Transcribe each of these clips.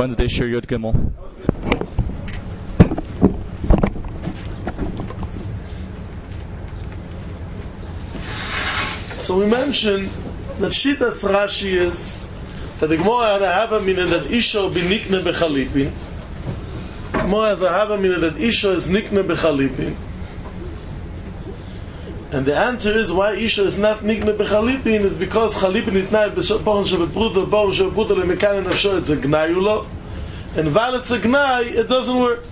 Wednesday Shir Yud Gimel. So we mentioned that Shitas Rashi is that the Gemara had a hava mina that Isha be nikne bechalipin. Gemara has a hava mina that Isha is nikne bechalipin. And the answer is why Isha is not nikne bechalipin is because chalipin itnai b'pochen shebepruta b'pochen shebepruta lemekan nafsho it's a gnai ulo, and while it's a gnai it doesn't work.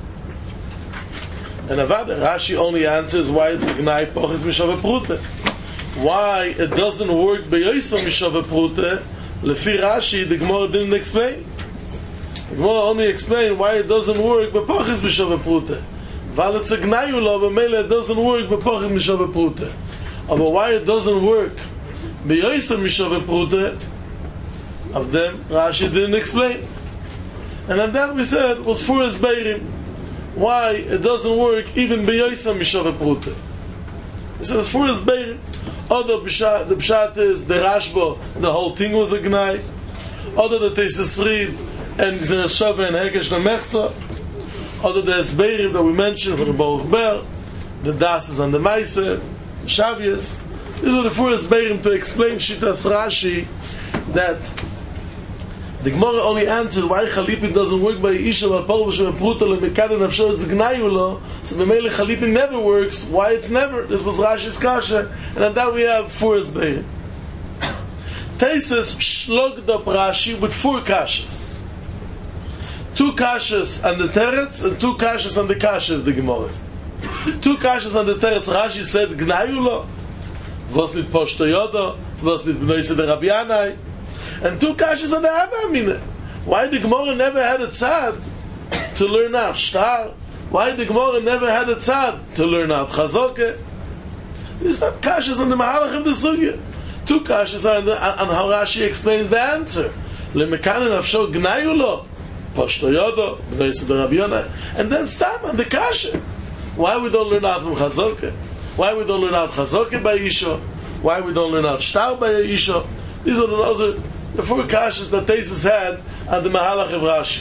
And Avad Rashi only answers why it's a gnai poches mishavepruta. Why it doesn't work beyoysa mishavepruta? Lefi Rashi the Gemara didn't explain. The Gemara only explained why it doesn't work bepoches mishavepruta. While it's a gnayula, but mele it doesn't work bepoches mishavepruta. But why it doesn't work beyoysa mishavepruta? Of them Rashi didn't explain. And then that we said was for his beirim. Why it doesn't work even beyoysa mishavepruta? We said it's for his beirim. Other the pshat is the Rashba, the whole thing was a gnai. Other the Tesis Reed and Zereshava and Hekesh Namechza. Other the Esbeirim that we mentioned from the Baruch Ber, the Das and the Meiser, Shavias. These are the four Esbeirim to explain Shitas Rashi that the Gemara only answered why Chalipin doesn't work by Isha al Parvasha Pruta leMekad Nafsho it's Gnayulo. So B'meile Chalipin never works. Why it's never? This was Rashi's kasha, and on that we have four Esbeirim. Teises shlogged up Rashi with four kashas. Two kashas on the teretz and two kashas on the kasha of the Gemara. Two kashas on the teretz, Rashi said Gnayulo, was mit Poshto Yodo, was mit B'noise de Rabbi Yanai. And two kashas on the Hava Mina. Why the Gemara never had a tzad to learn out Shtar? Why the Gemara never had a tzad to learn out Chazoke? These are kashas on the Mahalach of the Sugya. Two kashas on how Rashi explains the answer. Lemekan nafsho gnayulo, Poshto Yodo, B'noise de Rabbi Yanai. And then Stam on the kasha. Why we don't learn out from Chazoke? Why we don't learn out Chazoke by Isha? Why we don't learn out Shtar by Isha? These are the four kashas that Tesis had on the Mahalach of Rashi.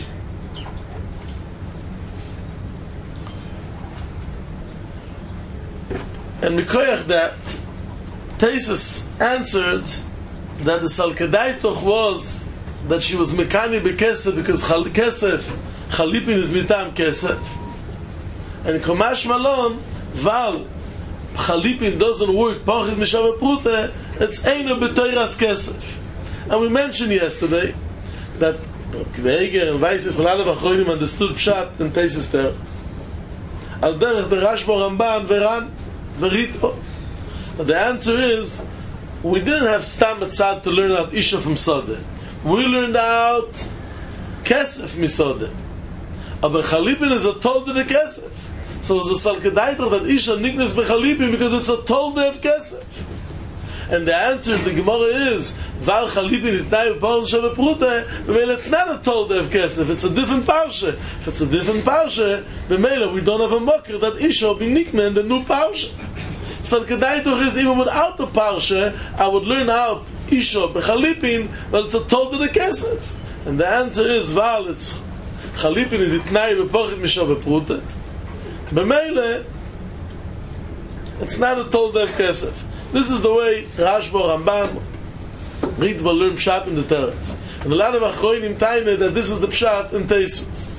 And Mikoyach that, Tesis answered that the Salkadaitoch was that she was Mekani Bekesef because Kesef, Chalipin is Mitam Kesef. And Komash Malon, Val, Chalipin doesn't work, Pochit Mishavepruta, it's Eino B'Toiras Kesef. And we mentioned yesterday that Kveger and Weisis and Alav Achronim understood Pshat and Teises Teretz. Al derech the Rashba Ramban Veran Verito. But the answer is we didn't have Stam Atzad to learn out Isha from Sodeh. We learned out Kesef Misodeh. Aber Chalipin is a Tolde de Kesef. So it's a Salkadaitach that Isha Niknes Bechalipin because it's a Tolde of Kesef. And the answer to the Gemara is Val Chalipin itnai b'pochen shebepruta. B'meila it's not a Tolde of Kesef, it's a different parsha. If it's a different parsha, b'meila we don't have a mocker that Isha be nikne in the new parsha. So Kedaitoch is even without the parsha, I would learn out Isha b'Chalipin, but it's a Tolde de Kesef. And the answer is Val it's Chalipin is itnai b'pochen shebepruta. B'meila it's not a Tolde of Kesef. This is the way Rashba Ramban read will learn Pshat in the Teretz. And a lot of Achronim Taineh that this is the Pshat in Teisvus.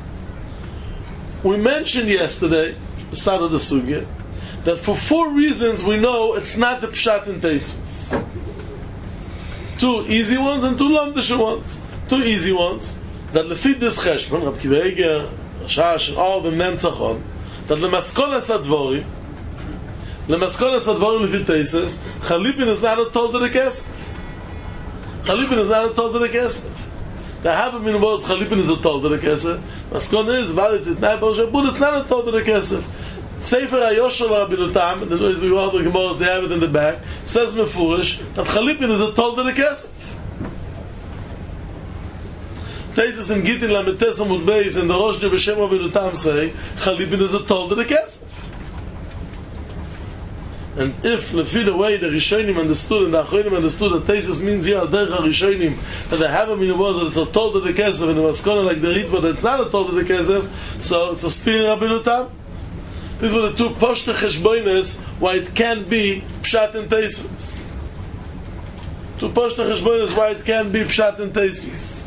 We mentioned yesterday, the start of the Sugya, that for four reasons we know it's not the Pshat in Teisvus. Two easy ones and two lamdisha ones. Two easy ones, that lefit this Cheshbon, Rab Kiva Eiger, Rashash, and all the Nemtzachon, that lemaskolas advorim, Lemaskolas advorim lefit Teises, Chalipin is not a Tolde de Kesef. Chalipin is not a Tolde de Kesef. The Hava Min was Chalipin is a Tolde de Kesef. Maskon is valid itnai b'pochen shebepruta. It's not a Tolde de Kesef. Sefer HaYoshua Rabbeinu Tam, the noise we all the Gemara they have it in the back, says mefurish that Chalipin is a Tolde de Kesef. Teises in Gittin Lametes Amud Beis and the Rosh B'Shem Rabbeinu Tam say Chalipin is a Tolde de Kesef. And if, lefi the way the Rishonim understood and the Achronim understood that Teisus means here al derech Rishonim, that they have a meaning was that it's a told of the Kesef, and it was kind of like the Ritva that it's not a told of the Kesef, so it's a steer in Rabbeinu Tam. These were the two poshte cheshboines why it can be pshat and Teisus. Two poshte cheshboines why it can be pshat and Teisus.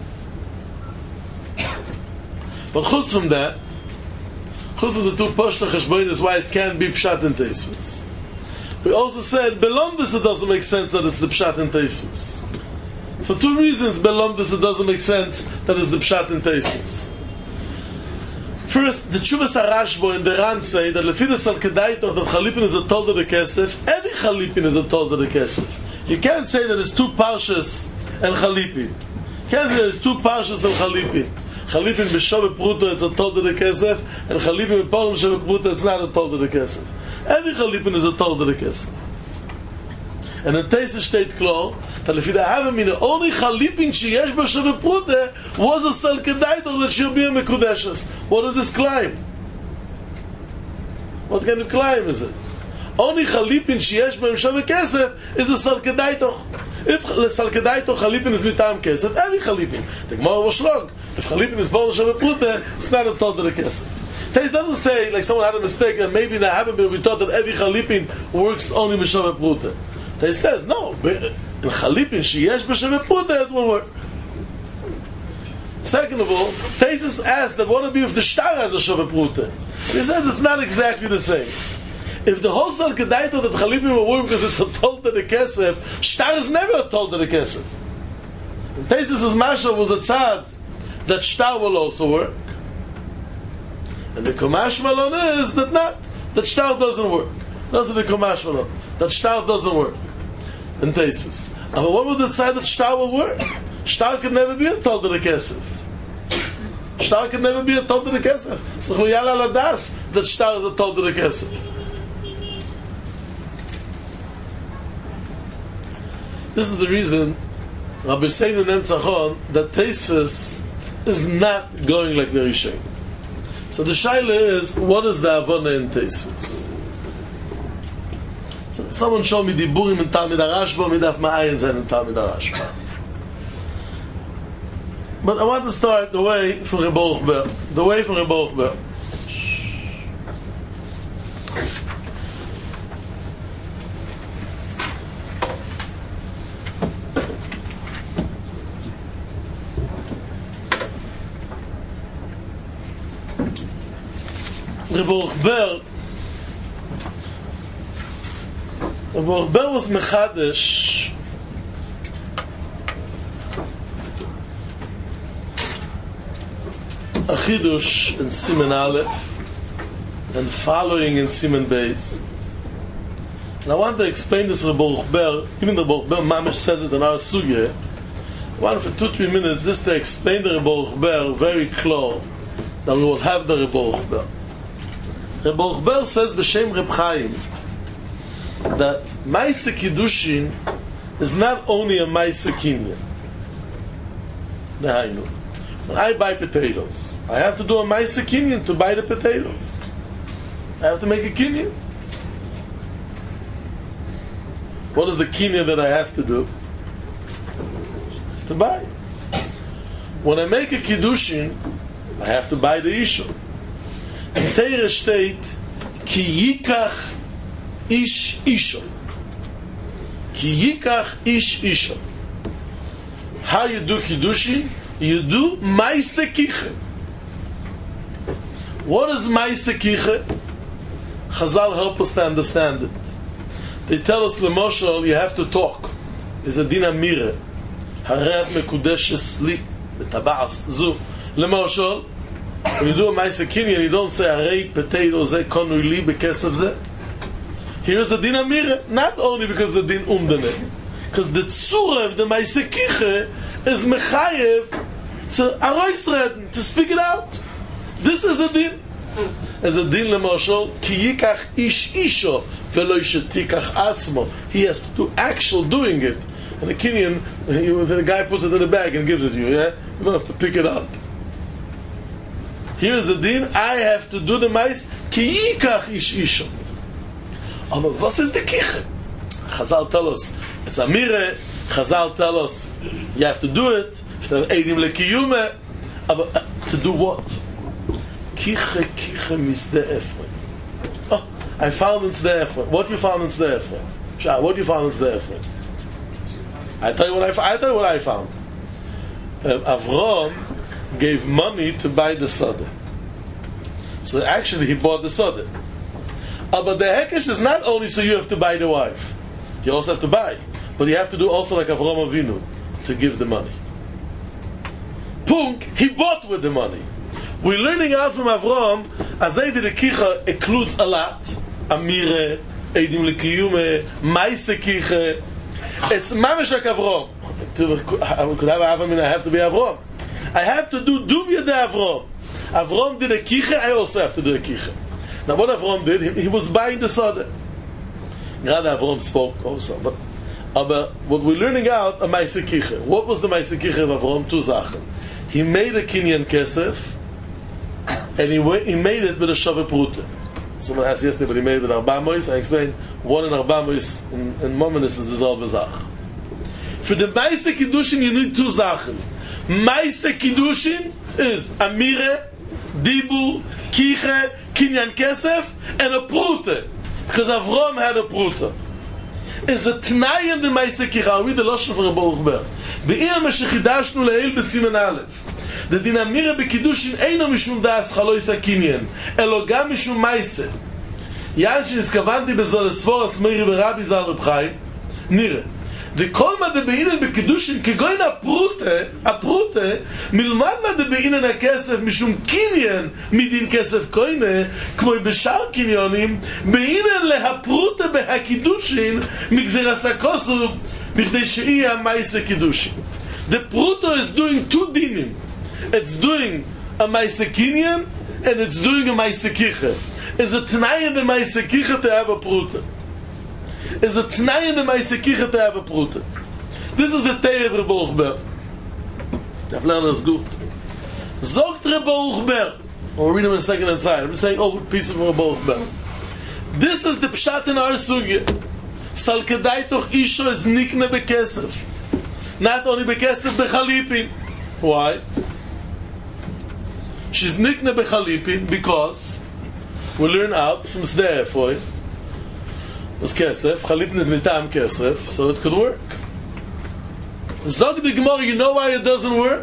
But chutz from that, chutz from the two poshte cheshboines why it can be pshat and Teisus, we also said, Belomdus it doesn't make sense that it's the Pshat and Teisvus. For two reasons, Belomdus it doesn't make sense that it's the Pshat and Teisvus. First, the Tshuvas HaRashbo and the Ran say that Lefidus Al-Kedaitoch that Chalipin is a told of the Kesef, every Chalipin is a told of the Kesef. You can't say that it's two Parshas and Chalipin. You can't say that it's two Parshas and Chalipin. Chalipin b'Shove Pruto it's a told of the Kesef, and Chalipin b'Porum Shove Pruto it's not a told of the Kesef. Every Chalipin is a told of the Kesef. And in Teisah steht klar, that if you have a minute, only Chalipin sheyesh b'Shove Pruto was a Sal Kedaitoch that she'll be a Mekudeshes. What is this climb? What kind of climb is it? Only Chalipin sheyesh b'Shove Kesef is a Sal Kedaitoch. If Sal Kedaitoch Chalipin is mitam Kesef, every Chalipin. The Gemara was shlog. If Chalipin is born Shove Pruto, it's not a told of the Kesef. It doesn't say, like someone had a mistake, and maybe they haven't been, we thought that every Chalipin works only b'Shove Pruto. It says, no, in Chalipin, sheyesh b'Shove Pruto, it will work. Second of all, Tesis asked that what would be if the Shtar has a Shove Pruto? He says it's not exactly the same. If the whole Sal Kedaitoch that Chalipin will work because it's a told of the Kesef, Shtar is never a told of the Kesef. Tesis' Masha was a tzad that Shtar will also work. And the Kumash Malon is that not, that Shtar doesn't work. That's the Kumash Malon. That Shtar doesn't work. In Teisvus. But what would the say that Shtar will work? Shtar can never be a told of the Kesef. Shtar can never be a told of the Kesef. It's the Chuyal al Adas that Shtar is a told of the Kesef. This is the reason Rabbi Seinu Nemtzachon that Teisvus is not going like the Rishon. So the shaila is, what is the Avona in Teisvus? So someone show me Diburim in Talmid HaRashba, midaf ma'ayin zen in Talmid HaRashba. But I want to start the way from Reb Baruch Ber. The way from Reb Baruch Ber. Reb Baruch Ber was Mechadesh a Chidush in Siman Aleph and following in Siman Beis. And I want to explain this Reb Baruch Ber, even the Baruch Ber Mamish says it in our Sugya. I want for 2-3 minutes just to explain the Reb Baruch Ber very clear that we will have the Reb Baruch Ber. Reb Baruch Ber says b'Shem Reb Chaim that Maisa Kiddushin is not only a Maisa Kinyan. Dehainu. When I buy potatoes, I have to do a Maisa Kinyan to buy the potatoes. I have to make a Kinyan. What is the Kinyan that I have to do? I have to buy. When I make a Kiddushin, I have to buy the Isha. In Teire steht, Ki yikach ish isha. Ki yikach ish isha. How you do Kiddushin? You do Maisa Kiche. What is Maisa Kiche? Chazal help us to understand it. They tell us, Lemoshel, you have to talk. It's a din amire. Haret mekudeshes li. Betabas zu. Lemoshel, when you do a Maisa Kinyan, you don't say, Harei potato ze konu li bekesef ze. Here is a din amire, not only because the din umdane, because the tzura of the Maisa Kiche is mechayev to arois reden, to speak it out. This is a din. As a din lemoshel, ki yikach ish isho velo shetikach atzmo. He has to do actual doing it. And the Kinyan, the guy puts it in the bag and gives it to you. Yeah, you don't have to pick it up. Here is the din. I have to do the mais ki yikach ish isho. Aber was ist die Kiche? Chazal tell us, it's a mire. Chazal tell us, you have to do it. You have Eidim lekiyume. But to do what? Kiche misde Ephraim. Oh, I found in Sde Ephraim. What you found in Sde Ephraim? Shah, what you found in Sde Ephraim? I tell you what I found. Avram gave money to buy the Sodeh. So actually he bought the Sodeh. But the Hekesh is not only so you have to buy the wife. You also have to buy. But you have to do also like Avram Avinu to give the money. Punk, he bought with the money. We're learning out from Avram, Azay the Kicha includes a lot. Amire, Eidim Lekiyume, Maise Kicha. It's mamish like Avram. Could I have Avram? I have to be Avram. I have to do Dubya de Avram. Avram did a Kicha, I also have to do a Kicha. Now what Avram did, he was buying the Sodeh. God Avram spoke also, but what we're learning out, a Maise Kicha. What was the Maise Kicha of Avram? Two Sachen. He made a Kinyan Kesef, and he made it with a Shaveh Prute. Someone asked yesterday, but he made it with Arba Mois. I explained, one in Arba Mois, in Momenis is dissolved Bezach. For the Maise Kiddushin, you need two Sachen. Maise Kiddushin is Amire, Dibur, Kiche, Kinyan Kesef, and a Prute. Because Avram had a Prute. Is a Tnai in the Maise Kicha. I'll read the Lashon for Rabbi Uchber. Be'ir meshechidashnu le'il b'siman aleph. The dinamira b'kiddushin eino mishum das chalois hakinyan, elo gam mishum maise. Yan sheniskavanti bezo lesvoras meiri v'rabi zal Reb Chaim, nire. The kol ma de be'inen b'kiddushin kegoin aprute, milmad ma de be'inen hakesef mishum kinyan midin kesef koine, kmoi b'shar kinyonim, be'inen lehaprute behakiddushin migzeras hakosuf, b'chdei she'iyah maise kiddushin. The pruto is doing two dinim. It's doing a maise kinyan and it's doing a maise kicha. Is a t'nai in the maise kicha to have a pruto. Is a t'nai in the maise kicha to have a pruto. This is the Teir of Rebbe Uchber. I've learned this good. Zogt Rebbe Uchber. We'll read him in a second inside. I'm saying over a piece of Rebbe Uchber. This is the pshat in our sugya. Sal kedai toch isho is nikne bekesef. Not only bekesef bechalipin. Why? She's nikne bechalipin because we learn out from Sde Ephraim was kesef. Chalipin is mitam kesef, so it could work. Zog the Gemara, you know why it doesn't work?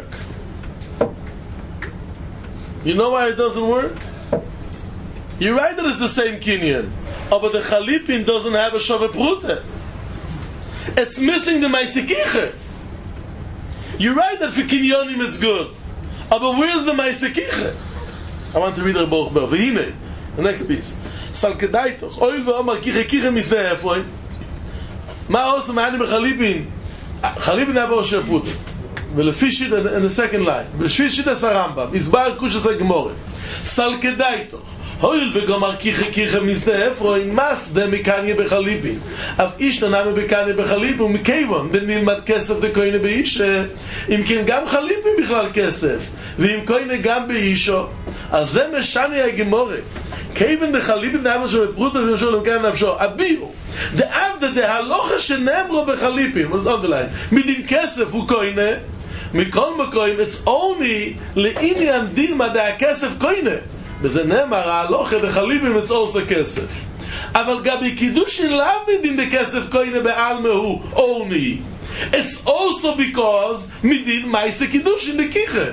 You know why it doesn't work? You're right that it's the same kinyan. But the Chalipin doesn't have a Shaveh Prute. It's missing the Maise Kicha. You're right that for Kinyonim it's good. But where's the Maise Kicha? I want to read Rebbe Uchber. V'hine, the next piece. Sal kedai toch. Oil v'omar kicha kicha misdeh Ephraim. Ma osam ha'ani b'Chalipin. Chalipin have a Shaveh Prute. V'lefishit in the second line. V'lefishit es HaRambam. Isbar kushas HaGemorah. Sal kedai toch. Hoil v'gomar kicha kicha misdeh Ephraim masde mikanye b'Chalipin. Av ish naname b'kanye b'Chalipin mikevon b'nilmad kesef de koine b'ishe. Im ken gam Chalipin bichlal kesef. V'im koine gam b'isho. Al ze meshani HaGemorah. Kevon de Chalipin name Shaveh Prute v'yosho l'mkan nafsho. Abiu. The avda de halocha shenemro b'Chalipin. What's underlined? Midin kesef u koine. Mikol makoim. It's only le'inyan dilma de ha-kesef koine. בזה נאמר, ההלוכה בחליבים it's also כסף. אבל גם בקידושין לאו מדין בכסף כהנה בעלמה הוא only. It's also because מדין מייסה קידושין בקיחה.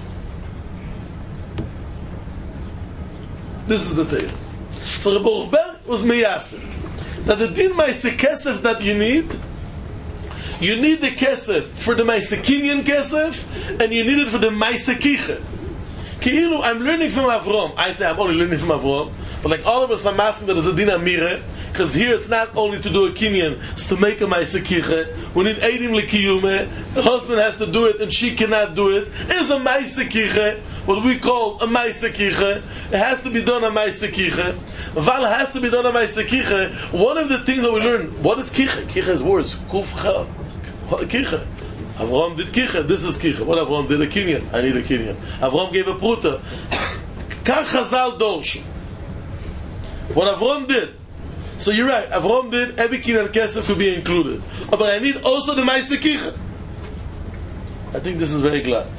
This is the thing. So Rebbe Uchber was meyasset. That the din mייסה kesef that you need the kesef for the mייסה kinyan kesef and you need it for the mייסה kicha. Ki'ilu, I'm learning from Avram. I say I'm only learning from Avram, but like all of us, I'm asking that there's a din amire, because here it's not only to do a kinyan, it's to make a ma'aseh kicha. We need eidim lekiyume. The husband has to do it and she cannot do it. It's a ma'aseh kicha, what we call a ma'aseh kicha. It has to be done a ma'aseh kicha. Val has to be done a ma'aseh kicha. One of the things that we learn, what is kicha? Kicha is words. Kufcha. Kicha. Avram did kicha, this is kicha. What Avram did? A kinyan. I need a kinyan. Avram gave a pruta. Kach Chazal dorshu. What Avram did, So you're right, Avram did, every kinyan kesef could be included. But I need also the Ma'aseh Kicha. I think this is very glad.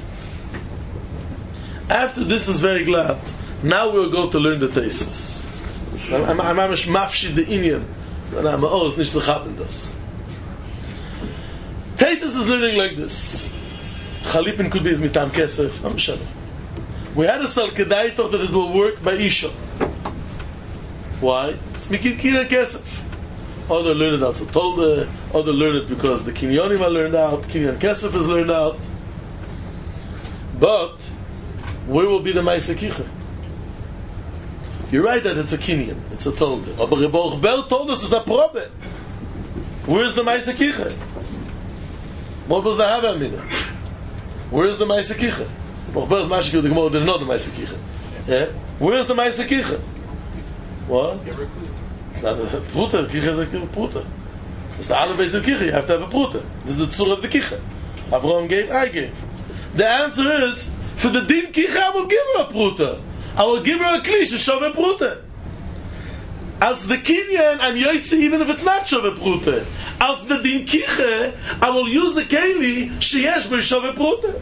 After this is very glad, now we'll go to learn the Tosfos. I'm mafshid the inyan. And I'm always nicht zu haben das. Tosfos is learning like this. Chalipin could be as mitam kesef. I'm sure. We had a salkedai talk that it will work by Isha. Why? It's mikin kinyan kesef. Other learn it out. So told other learn it because the kinyanim are learned out. Kinyan kesef is learned out. But where will be the Ma'aseh Kicha? You're right that it's a kinyan. It's a tolde. But Rebbe Bel told us it's a probe. Where's the Ma'aseh Kicha? What was the Hava Mina? Where's the Ma'aseh Kicha? Rebbe Bel's Mashik, the Gemara didn't know the Ma'aseh Kicha. Yeah? Where's the Ma'aseh Kicha? What? It's not a pruta. Kicha is a pruta. It's the Aleph Beis of Kicha. You have to have a pruta. This is the tzur of the Kicha. Avraham gave, I gave. The answer is, for the din Kicha, I will give her a pruta. I will give her a klish, a shove pruta. Als the kinyan, I'm yoitzi even if it's not shove pruta. Als the din Kicha, I will use the keli, sheyesh by shove pruta.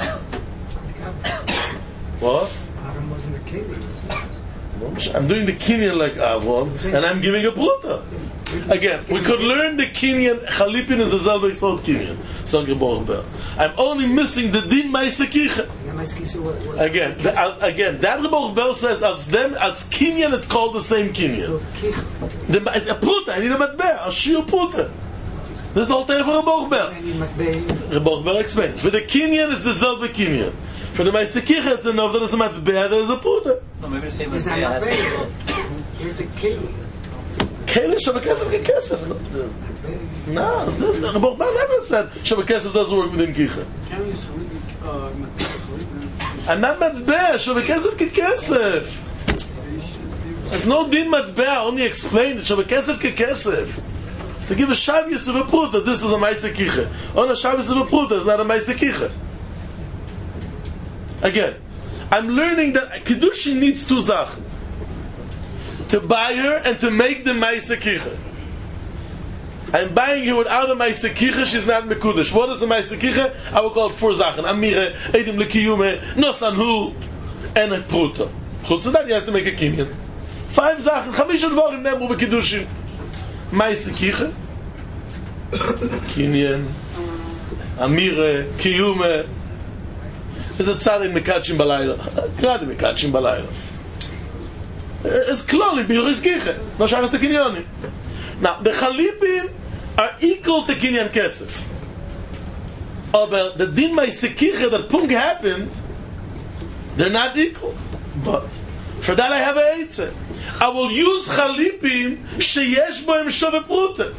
What? Avram wasn't a keli. I'm doing the kinyan like Avram, and I'm giving a pruta. Again, we could learn the kinyan. Chalipin is the zelbek sort kinyan. I'm only missing the din Ma'aseh Kicha. Again, that Rebbe Bel says as kinyan, it's called the same kinyan. The a pruta, I need a matbeh, a shiur pruta. This is the whole thing for Rebbe Bel. Rebbe Bel explains. For the kinyan, it's the zelbek kinyan. For the Ma'aseh Kicha, it's enough that it's a matbeh, there's a pruta. No, maybe the same It's not matbeh. It's a keli. Keli Shabakesef Kekesef. No, Rebbe Bel never said Shabakesef doesn't work within Kicha. I'm not matbeh, Shabakesef Kekesef. There's no din matbeh, only explain that Shabakesef Kekesef. To give a Shabbos of a pruta, this is a Ma'aseh Kicha. On a Shabbos of a pruta, it's not a Ma'aseh Kicha. Again, I'm learning that Kedushin needs two Sachen. To buy her and to make the Ma'aseh Kicha. I'm buying her without a Ma'aseh Kicha, she's not Mekudesh. What is a Ma'aseh Kicha? I will call it four Sachen. Amire, Edim Lekiyume, Nosanhu, and a Pruta. Chutz that you have to make a kinyan. 5 Sachen, 5 Dvarim nemu b'Kedushin. Ma'aseh Kicha, kinyan, Amire, Kiyume. Is a tzad in Mekachim Balayla. Grade Mekachim Balayla. It's clearly Biluchis Kicha. No shachas the kinyanim. Now, the Chalipim are equal to Kinyan Kesef. But the Din Ma'aseh Kicha that Pung happened, they're not equal. But for that I have a Eitzah. I will use Chalipim sheyesh bohem shove pruta.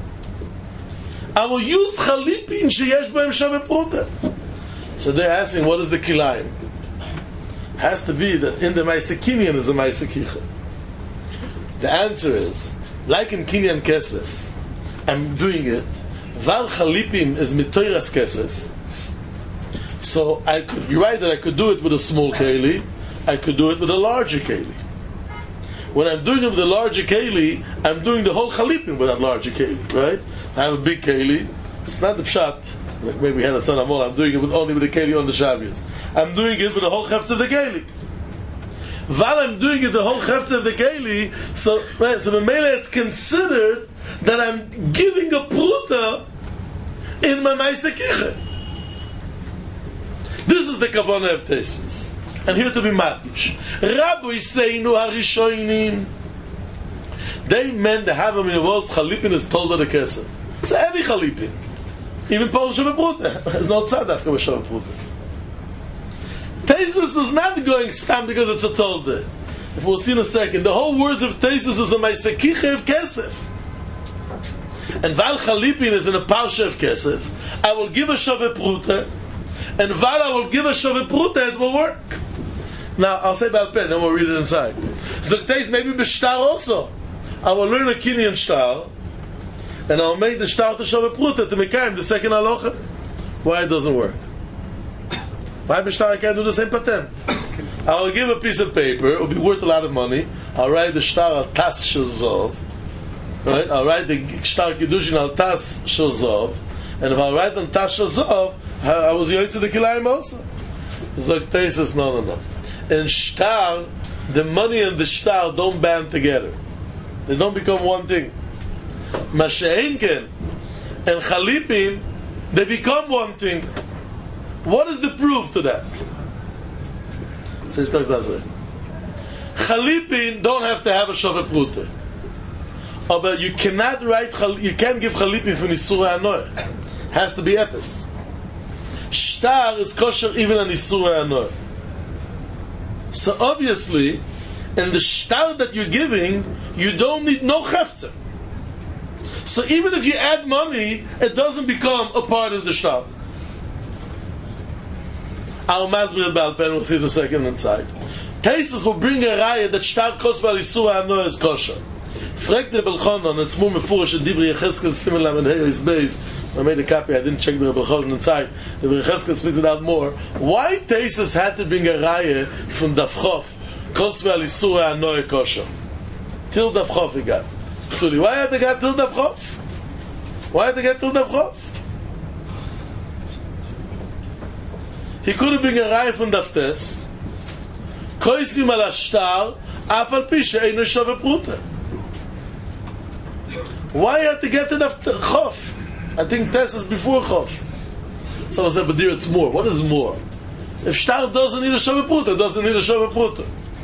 I will use Chalipim sheyesh bohem shove pruta. So they're asking, what is the Kilayim? Has to be that in the Ma'aseh Kinyan is a Ma'aseh Kicha. The answer is, like in Kinyan Kesef, I'm doing it. Val Chalipim is mitoiras Kesef. So you're right that I could do it with a small keli. I could do it with a larger keli. When I'm doing it with a larger keli, I'm doing the whole Chalipim with that larger keli, right? I have a big keli. It's not the pshat. Like maybe we had a tzad amol. I'm doing it only with the keli on the Shabbos. I'm doing it with the whole chefetz of the keli. While I'm doing it the whole chefetz of the keli, so Memele it's considered that I'm giving a pruta in my Ma'aseh Kicha. This is the kavanah of Tosfos. And here to be matish. Rabbi Seinu Harishonim. They meant the Havamim of Oz Chalipin is told of the Kesef. It's a heavy Chalipin. Even Paul Shava Pruta. There's no tzadaf with Shava Pruta. Tosfos is not going stam because it's a tolde. If we'll see in a second, the whole words of Tosfos is a Ma'aseh Kicha of Kesef. And Val Chalipin is in a Parsha of Kesef. I will give a Shava Pruta, and Val I will give a Shava Pruta, it will work. Now, I'll say Baal Peh, then we'll read it inside. So Tosfos maybe B'shtar also. I will learn a Kinyan Shtar, and I'll make the Shtar to Shava Pruta to Mekayim, the second halacha. Why it doesn't work? Why B'shtar I can't do the same patent? I'll give a piece of paper, it'll be worth a lot of money. I'll write the Shtar al Tas Shazov, Right? I'll write the Shtar Kiddushin al Tas Shel Zov, and if I write on Tas Shel Zov, I was going to the Kilayim also. Zog Teisus, no. In Shtar, the money and the Shtar don't band together. They don't become one thing. Masha'enken and Chalipim, they become one thing. What is the proof to that? So he talks that way. Chalipin don't have to have a Shaveh Prute. But you cannot write, you can't give Chalipin from Isurei Hanoah. Has to be Epis. Shtar is kosher even on Isurei Hanoah. So obviously, in the shtar that you're giving, you don't need no chefza. So even if you add money, it doesn't become a part of the shtar. Our Masber Baal Pen, we'll see the second inside. Teisus will bring a raya that shtar kosher Isurei Hanoah is kosher. Frag the Belchonon, it's more mefurish in Divrei Yecheskel similar in here is based. I made a copy, I didn't check the Belchonon inside. The Yecheskel speaks it out more. Why Teisus had to bring a raya from Davchov? Kosver al Isurei Hanoah kosher. Till Davchov he got. Sorry, why had they got till Davchov? Why had they got till Davchov? He couldn't bring a raya from Davtes. Koisvim al Ashtar, Afal Pi she'eino Shaveh Prute. Why had to get to Chof? I think Tess is before Chof. Someone said, but dear, it's more. What is more? If Shtar doesn't need a Shaveh Prute, it doesn't need a Shaveh Prute.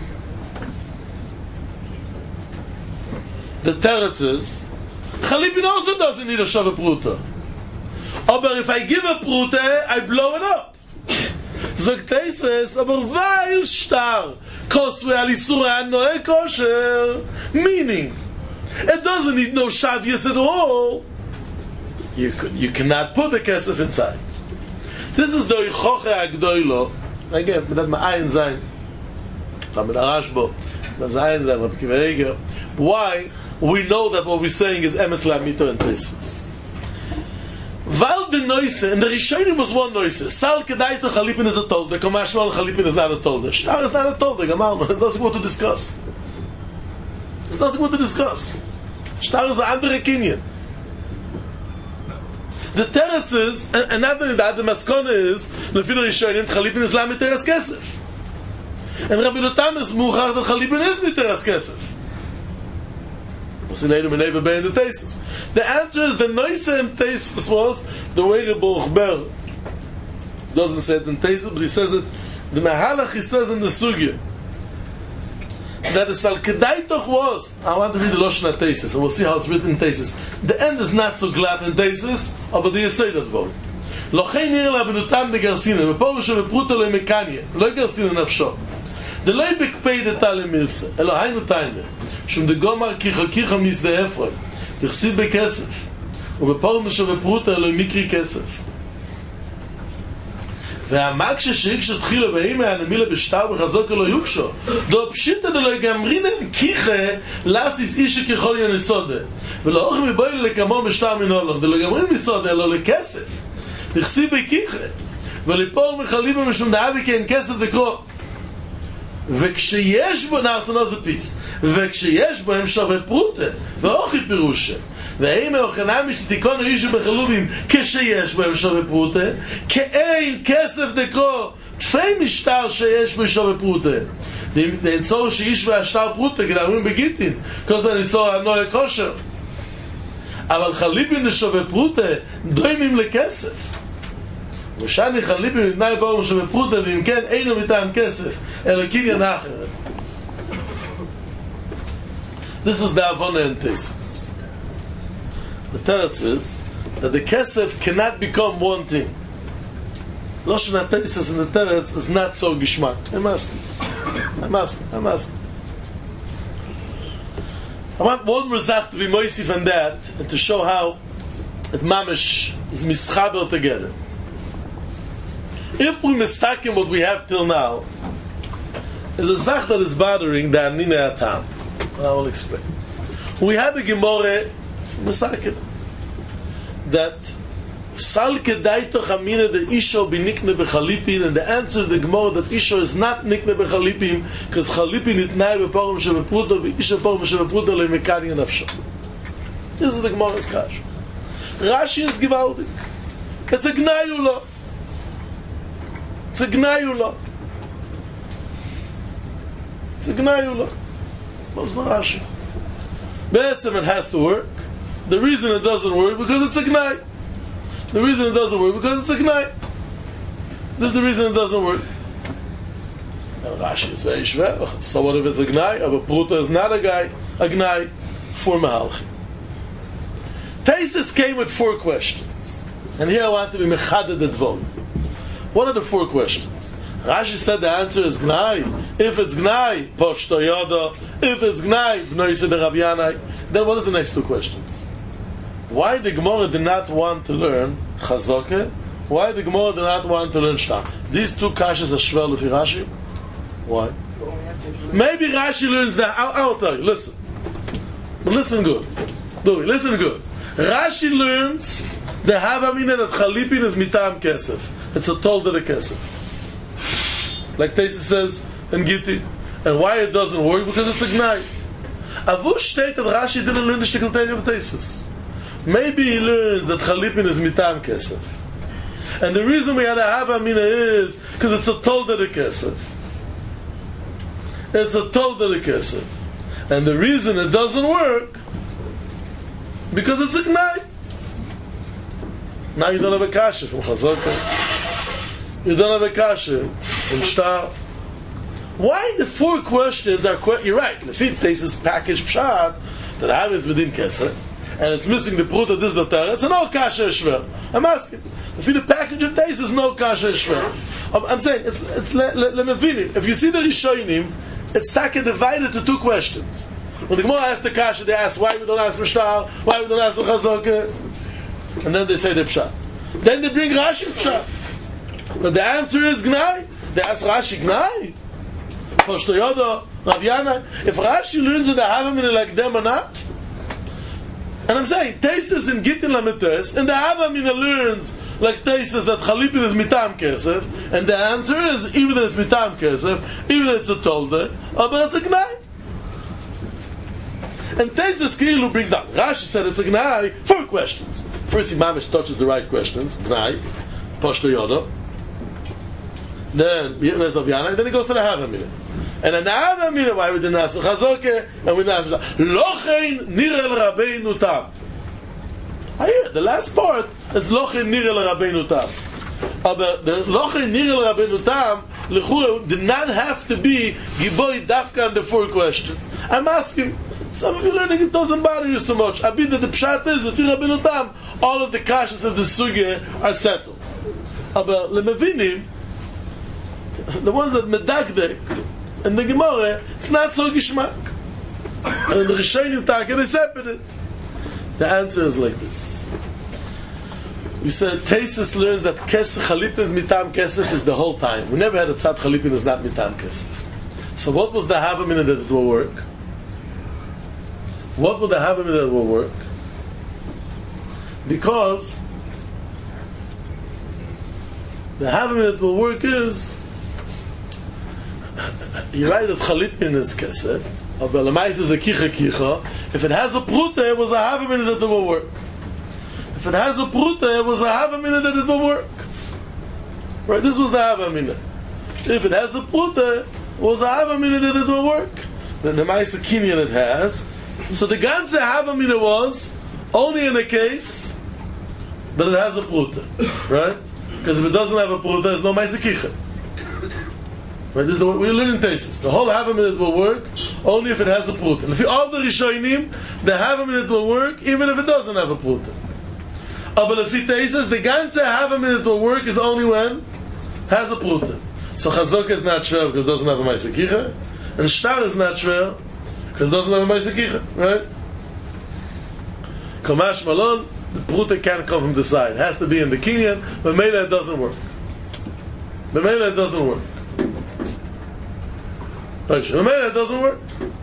The teretz is, Chalipin also doesn't need a Shaveh Prute. But if I give a Prute, I blow it up. Zog Teisus, aber weil Shtar kosver al Isurei Hanoah kosher, meaning, it doesn't need no shavius at all. You cannot put the kesef inside. This is the Ichoche Agdoilo. Again, mit my ayin zayin. From the Rashbo, that's ayin zayin. Rabbi Akiva Eiger. Why we know that what we're saying is emes la'amito and Teisus. Val the noise, and the Rishonim was one noise. Sal kedai to Chalipin is a told. The Kamashmal Chalipin is not a told. Shtar is not a told. Gamal, it doesn't want to discuss. It doesn't want to discuss. Shtar is an andere kinyan. The teretz is, and not only that, the maskona is, Lefil Rishonim, Chalipin is la miteras kesef. And Rabbi Lotam is muchach that Chalipin is miteras kesef. The answer is the noise in Teisus was the way the Baruch Ber doesn't say it in Teisus, but he says it. The Mahalach he says in the Sugya that the Salkedaitoch was. I want to read the Lashon at Teisus, and we'll see how it's written in Teisus. The end is not so glad in Teisus, but the Yesod that vote. Lochein nir la benutam begarsina, beporush bepruta le mekanye, lo garsina nafsho. The leibik paid the talim milsa. Elohaynu taime. Shum de gomar kicha kicha mis de efroi. Yichsiv bekesef. ובפורם שבפרוטה לא מקרי כסף והמקשה שיקש התחילה ואימה הנמילה בשטר וחזוק אלו יוקשו דו פשיטה דלו יגמרינן כיחה לאסיס אישה ככל ינסודה ולא אוכי מבוי לקמון בשטר מנולון דלו יגמרין מסודה אלו לכסף נכסיב בכיחה ולפור מחליבה משום דאבי כי אין כסף דקרו וכשיש בו נעצונו זה פיס וכשיש בו הם שווה פרוטה ואוכי פירושה ואימה אוכנמי שתיקונו אישו בחלובים כשיש בו הם שווה פרוטה כאין כסף דקרו תפי משטר שיש בו שווה פרוטה דאנצור שאיש והשטר פרוטה כדאמרים בגיטין כוס הניסור הנוי כושר אבל חליבין לשווה פרוטה דוימים לכסף ושאני חליבין מתנאי בו שווה פרוטה ואם כן אינו מטעם כסף אלא קניין אחרת. This is the Avona and Teisus. The teretz is that the kesef cannot become one thing. Loshen HaTeisus in the teretz is not so gishmak. I'm asking. I want one more zach to be moisif and that, and to show how it mamish is mischaber together. If we misakim what we have till now, is a zach that is bothering the Anina Atam. I will explain. We had the Gemara misakim that Sal kedaito chamina the Isho be nikne bechalipin, and the answer of the Gemara that Isho is not nikne bechalipin because chalipin itnai beporum shebepruto ve'isho porum shebepruto le'mekani nafsho. This is the Gemara's Kash. Rashi is gewaltig. It's a gnayula. It's a gnayula. It's a gnayula. What's the Rashi? Be'etzem it has to work. The reason it doesn't work because it's a gnay. The reason it doesn't work because it's a gnay. This is the reason it doesn't work. And Rashi is very schwer. So what if it's a gnay? But Pruta is not a gnay for Mahalchi. Taisus came with 4 questions. And here I want to be mechaded at Dvom. What are the 4 questions? Rashi said the answer is gnai. If it's gnai, poshto yoda. If it's gnai, b'noise de Rabbi Yanai. Then what is the next 2 questions? Why the Gemara did not want to learn Chazokeh? Why the Gemara did not want to learn Shtar? These 2 kashas are shver lefi Rashi. Why? Maybe Rashi learns that. I'll tell you. Listen. Listen good. Listen good. Rashi learns the Havamina that Chalipin is mitam kesef. It's a told of the kesef. Like Taisus says in Giti. And why it doesn't work? Because it's a gnai. Avush state that Rashi didn't learn the Shtikelteri of Taisus. Maybe he learns that Chalipin is mitam kesef. And the reason we had a Havamina is because it's a told of the kesef. It's a told of the kesef. And the reason it doesn't work because it's a gnai. Now you don't have a kasha from Chazokeh. You don't have a kasha from Shtar. Why the 4 questions are you're right. Lefit Taisus package pshat that happens within kesef, and it's missing the pruta this the Torah. It's a no kasha shver. I'm asking. Lefit the package of Taisus no kasha shver. I'm saying it's lemevinim. If you see the Rishonim, it's divided to 2 questions. When the Gemara asks the kasha, they ask why we don't ask for Shtar, why we don't ask for Chazokeh, and then they say the pshat. Then they bring Rashi's pshat. But the answer is gnai. They ask Rashi gnai. Poshto yoda, Rav Yanai. If Rashi learns that they have him in like them or not, and I'm saying Taisus in Gittin Lamites, and the Havamina learns like Taisus that Chalipin is mitam kesef, and the answer is even that it's mitam kesef, even that it's a tolde, but it's a gnai. And Taisus Kilu brings down. Rashi said it's a gnai. 4 questions. First, he mamish touches the right questions. Gnai, poshto yoda. Then Yitnes of Yana. Then he goes to the Havamina. And the Havamina, why we didn't ask Chazokeh, and we didn't ask Lochein nirel Rabbeinu tam. The last part is Lochein nirel Rabbeinu tam. But the Lochein nirel Rabbeinu tam L'chura did not have to be Giboy Dafka on the 4 questions. I'm asking. Some of you learning it doesn't bother you so much. I mean that the pshat is that Rabbeinu tam, all of the kashas of the sugya are settled. But lemevinim, the ones that medagdek and the Gemara, it's not so gishmak. And the Rishonim Taka, they separate it. The answer is like this. We said Taisus learns that Chalipin is mitam kesef is the whole time. We never had a tzad Chalipin is not mitam kesef. So what was the Havamina that it will work? What would the Havamina that will work? Because the Havamina that will work is you're right that Chalipin is kesef, but Lamais is a kicha. If it has a pruta, it was a Havamina that it will work. If it has a pruta, it was a Havamina that it will work. Right? This was the Havamina. If it has a pruta, it was a Havamina that it will work. Then the Maisa Kinyan it has. So the ganze Havamina was only in a case that it has a pruta, right? Because if it doesn't have a pruta, there's no Maisa Kicha. Right? This is what we learn in Taisus. The whole Havamina will work only if it has a pruta. And if you all the Rishonim, the Havamina will work even if it doesn't have a pruta. But if it Taisus, the ganze Havamina will work is only when it has a pruta. So Chazokeh is not shver because it doesn't have a Maisa Kicha, and Shtar is not shver because it doesn't have a Maisa Kicha, right? Kamash Malon, the pruta can't come from the side. It has to be in the kinyan, but Mela it doesn't work. But Mela it doesn't work. But Mela it doesn't work.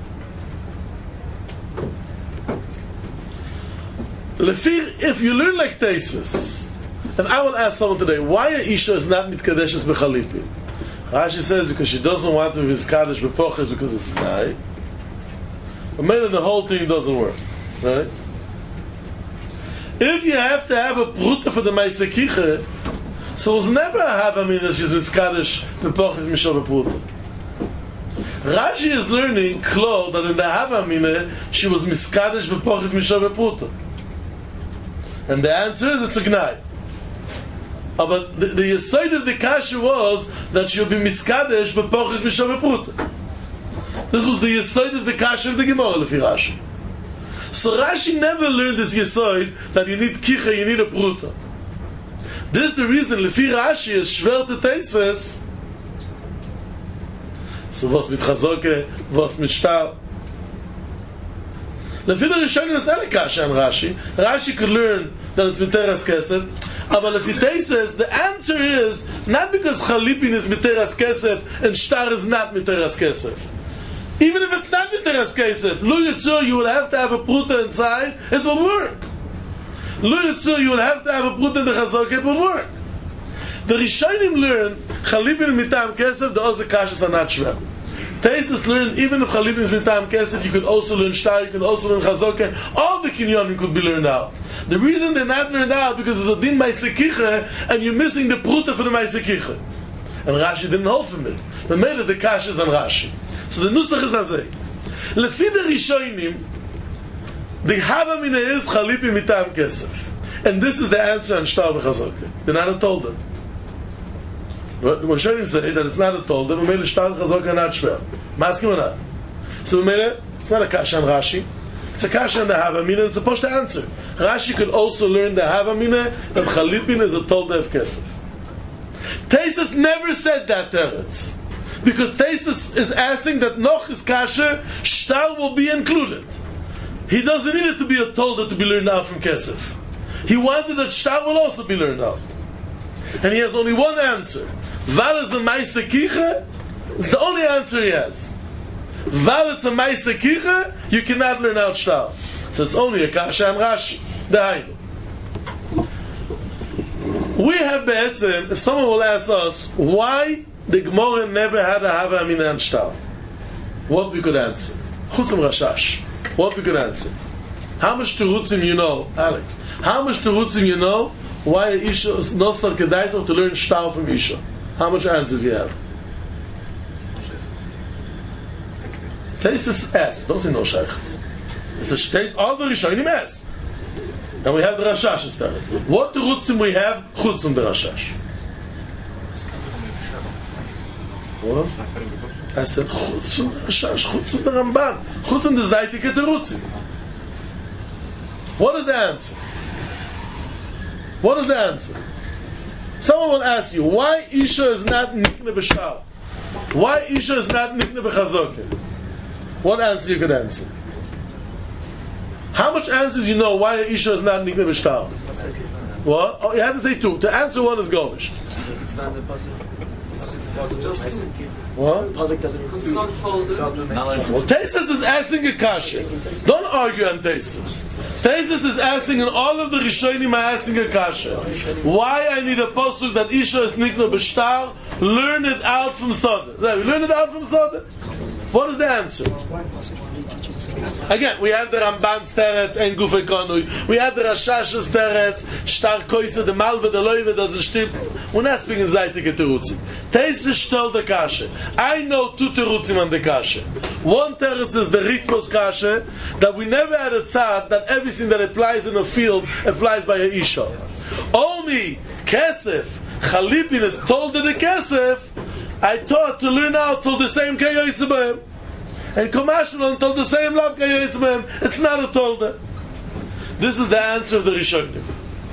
If you learn like Taisus, if I will ask someone today, why a Isha is not mitkadeshes b'chalipin? Rashi says because she doesn't want to be miskadesh b'poches because it's gnai. But maybe the whole thing doesn't work, right? If you have to have a pruta for the Maisa Kicha, so it's never a Havamina that she's miskadish Bepochis Mishov Pruta. Rashi is learning Klo that in the Havamina she was miskadish Bepochis Mishov Pruta. And the answer is it's a Gnai. But the Yesod of the Kasha was that she'll be miskadish Bepochis Mishov Pruta. This was the Yesod of the Kasha of the Gemara Lefi Rashi. So Rashi never learned this Yesod that you need Kicha, you need a Pruta. This is the reason Lefi Rashi is schwer to Teisves. So was mit Chazoke, was mit Shtar. Lefi the Rishonim is not a Kasha on Rashi. Rashi could learn that it's Miteras Kesef. But Lefi Teisves, the answer is not because Chalipin is Miteras Kesef and Shtar is not Miteras Kesef. Even if it's not Miteras Kesef, Lu Yitzur, you will have to have a Pruta inside, it will work. Lu Yitzur, you will have to have a Pruta in the Chazok, it will work. The Rishonim learn, Chalipin Mitam Kesef, the other Kashas are not Shver. Taisus learned, even if Chalipin is Mitam Kesef, you could also learn Shtar, you could also learn Chazok, all the Kinyonim could be learned out. The reason they're not learned out, because there's a Din Maisa Kicha, and you're missing the Pruta for the Maisa Kicha. And Rashi didn't hold from it. They made it the Kashas on Rashi. So the Nusach is Azay. Lefi the Rishonim, the Havamina is Chalipi Mitam Kesef. And this is the answer on Shtar v'Chazok. They're not told them. When Rishonim say that it's not told them, we made Shtar v'Chazok are not Shver. Masking or not? So we made it, it's not a Kasha on Rashi. It's a Kasha on the Havamina, and it's supposed to answer. Rashi could also learn the Havamina that Chalipin is a Tolda of Kesef. Taisus never said that teretz. Because Taisus is asking that Noch is Kasha, Shtar will be included. He doesn't need it to be a Tolda to be learned out from Kesef. He wanted that Shtar will also be learned out. And he has only one answer. Val is a Maisa Kicha, it's the only answer he has. Val it's a Maisa Kicha, you cannot learn out Shtar. So it's only a Kasha and Rashi. Dahainu. We have Be'etzim, if someone will ask us, why the Gemara never had a Hava Amina and Shtar? What we could answer? Chutzim Rashash. What we could answer? How much Terutzim you know, Alex? How much Terutzim you know why Isha is not so kedaito to learn Shtar from Isha? How much answers you have? Taisus S. Don't say no Shaykhs. It's a state, all the Rishonim S. And we have the Rashash instead. What Terutzim we have? Chutzim the Rashash. What? I said, Chutz from the Rashash, Chutz from the Ramban, Chutz from the Zaytike Terutzim. What is the answer? What is the answer? Someone will ask you, why Isha is not Nikne B'Shtar? Why Isha is not Nikne B'Chazoke? What answer you could answer? How much answers you know why Isha is not Nikne B'Shtar? What? Oh, you have to say two. To answer one is Govish. What? Well, Taisus is asking a kasha. Don't argue on Taisus. Taisus is asking, and all of the Rishonim are asking a kasha. Why I need a pasuk that Isha is Nikno B'Shtar? Learn it out from Soda. We learn it out from Soda. What is the answer? Again, we have the Ramban's teretz and Gufei Konui. We have the Rashash's teretz, Shtar Koise, the Malve, the Loive, doesn't stimmt. We're not speaking Zaytike Terutzim. Taisus stole the kasha. I know two Terutzim on the kasha. One teretz is the Ritmos kasha, that we never had a tzad that everything that applies in a field applies by a Isha. Only Kesef, Chalipin is told to the Kesef, I taught to learn out till the same Kayoytzebem. And Komashman until the same love Kayoytzebem. It's not a tolda. This is the answer of the Rishonim.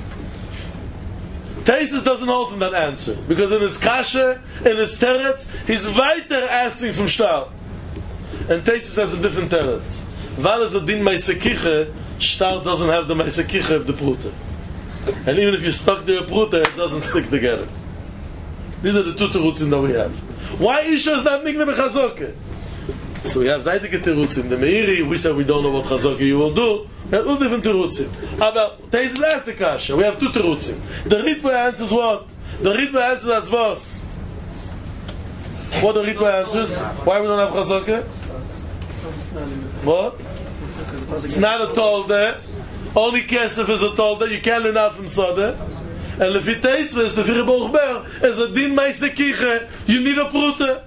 Taisus doesn't hold from that answer. Because in his kasha, in his teretz, he's weiter asking from Shtar. And Taisus has a different teretz. Val is a din Maisekiche, Shtar doesn't have the Maisekiche of the Pruta. And even if you stuck there a Pruta, it doesn't stick together. These are the two terutzim that we have. Why Isha is not Nikne B'Chazoke? So we have Zaytike terutzim. The Meiri, we said we don't know what Chazoke you will do. We have two different terutzim. But Taisus asked the kasha. We have two terutzim. The Ritva answers what? The Ritva answers as was. What the Ritva answers? Why we don't have Chazoke? What? It's not a tolda. only kesef is a told that you can't learn out from Sodeh. And if it is, the Firebochber is a din meisekiche, you need a prute.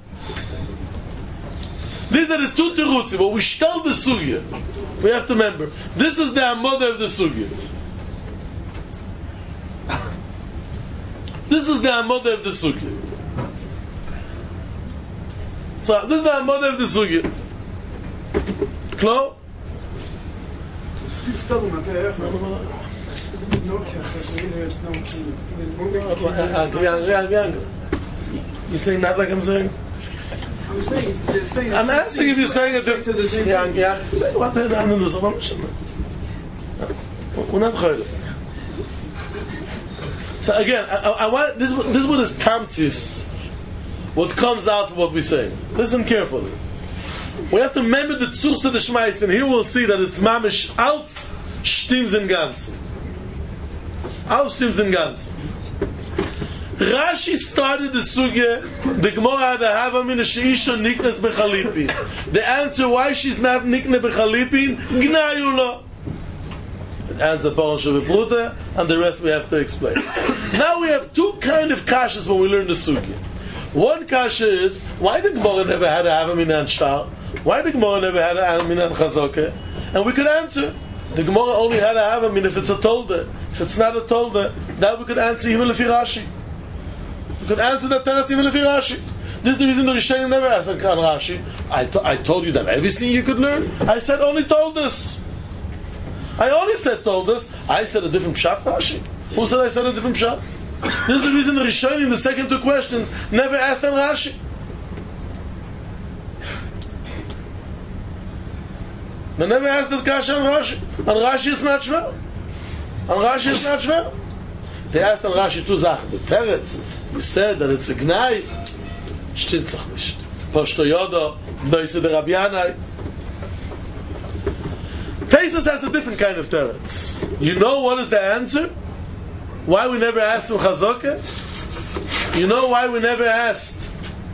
These are the two terutzim, but we stell the sugya. We have to remember, this is the amoda of the sugya. This is the amoda of the sugya. So, this is the amoda of the sugya. Klar? You saying that like I'm saying? I'm asking if you're saying it different. Say what the hell is we're not chaylik. So again, I want this is what is tamtis. What comes out of what we say. Listen carefully. We have to remember the tzurs of the Shmais, and here we'll see that it's mamish als stimms in ganz. Als stimms in ganz. Rashi started the sugya. The Gemara had a hava min sheisha niknes bechalipin. The answer why she's not nikne bechalipin gnayula. It answers the parasha b'pruta, and the rest we have to explain. Now we have two kind of kashas when we learn the sugya. One kasha is why the Gemara never had a hava minan shtar. Why the Gemara never had a hava minan chazokah? And we could answer. The Gemara only had a hava min if it's a tolda. If it's not a tolda, that we could answer even lefi Rashi. We could answer that teretz even lefi Rashi. This is the reason the Rishonim never asked on Rashi. I told you that everything you could learn. I said only told us. I only said told us. I said a different pshat, Rashi. Who said I said a different pshat? This is the reason the Rishonim in the second two questions never asked on Rashi. They never asked the kasha on Rashi. On Rashi it's not shver. On Rashi it's not shver. They asked on Rashi two Sachen. The teretz, he said that it's a gnai. Stimmt sich nicht. Poshto Yodo, Noise de Rabbi Yanai. Taisus has a different kind of teretz. You know what is the answer? Why we never asked him Chazokah? You know why we never asked